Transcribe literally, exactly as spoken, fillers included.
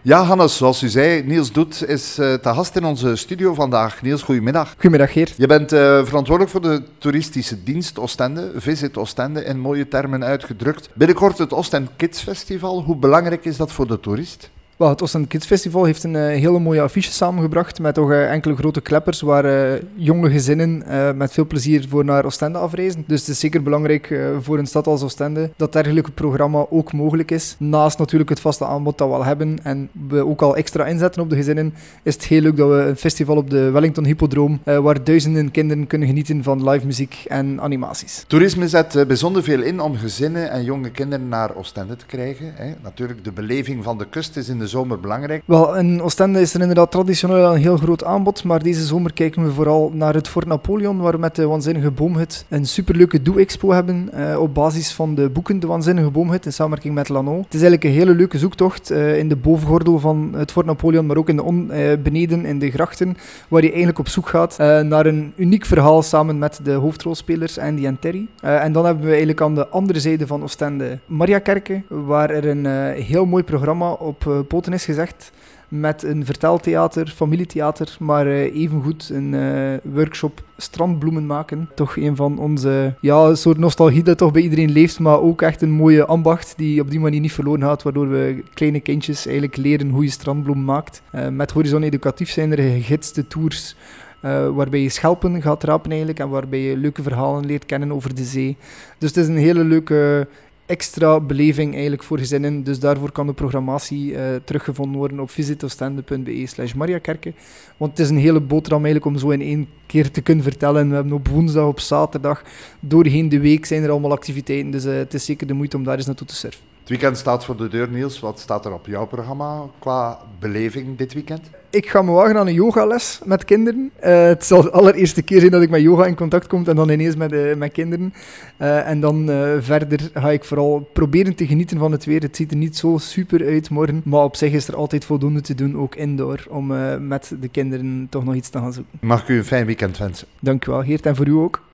Ja, Hannes, zoals u zei, Niels Doet is uh, te gast in onze studio vandaag. Niels, goedemiddag. Goedemiddag, Geert. Je bent uh, verantwoordelijk voor de toeristische dienst Oostende, Visit Oostende, in mooie termen uitgedrukt. Binnenkort het Oostend Kids Festival. Hoe belangrijk is dat voor de toerist? Well, het Oostend Kids Festival heeft een uh, hele mooie affiche samengebracht met toch uh, enkele grote kleppers waar uh, jonge gezinnen uh, met veel plezier voor naar Oostende afreizen. Dus het is zeker belangrijk uh, voor een stad als Oostende dat dergelijke programma ook mogelijk is. Naast natuurlijk het vaste aanbod dat we al hebben en we ook al extra inzetten op de gezinnen, is het heel leuk dat we een festival op de Wellington Hippodroom uh, waar duizenden kinderen kunnen genieten van live muziek en animaties. Toerisme zet uh, bijzonder veel in om gezinnen en jonge kinderen naar Oostende te krijgen. Hè. Natuurlijk, de beleving van de kust is in de zomer belangrijk. Wel, in Oostende is er inderdaad traditioneel een heel groot aanbod, maar deze zomer kijken we vooral naar het Fort Napoleon, waar we met de Waanzinnige Boomhut een superleuke Doe-expo hebben, uh, op basis van de boeken De Waanzinnige Boomhut in samenwerking met Lano. Het is eigenlijk een hele leuke zoektocht uh, in de bovengordel van het Fort Napoleon, maar ook in de on, uh, beneden in de grachten, waar je eigenlijk op zoek gaat uh, naar een uniek verhaal samen met de hoofdrolspelers Andy en Terry. Uh, en dan hebben we eigenlijk aan de andere zijde van Oostende Mariakerke, waar er een uh, heel mooi programma op uh, poten is gezegd, met een verteltheater, familietheater, maar uh, evengoed een uh, workshop strandbloemen maken. Toch een van onze, ja, een soort nostalgie dat toch bij iedereen leeft, maar ook echt een mooie ambacht die op die manier niet verloren gaat, waardoor we kleine kindjes eigenlijk leren hoe je strandbloemen maakt. Uh, met Horizon Educatief zijn er gegidste tours Uh, waarbij je schelpen gaat rapen eigenlijk en waarbij je leuke verhalen leert kennen over de zee. Dus het is een hele leuke extra beleving eigenlijk voor gezinnen. Dus daarvoor kan de programmatie uh, teruggevonden worden op visitoostende.be slash mariakerke. Want het is een hele boterham eigenlijk om zo in één keer te kunnen vertellen. We hebben op woensdag, op zaterdag, doorheen de week zijn er allemaal activiteiten. Dus uh, het is zeker de moeite om daar eens naartoe te surfen. Het weekend staat voor de deur, Niels. Wat staat er op jouw programma qua beleving dit weekend? Ik ga me wagen aan een yogales met kinderen. Uh, het zal de allereerste keer zijn dat ik met yoga in contact kom en dan ineens met, uh, met kinderen. Uh, en dan uh, verder ga ik vooral proberen te genieten van het weer. Het ziet er niet zo super uit morgen, maar op zich is er altijd voldoende te doen, ook indoor, om uh, met de kinderen toch nog iets te gaan zoeken. Mag ik u een fijn weekend wensen? Dank u wel, Geert, en voor u ook.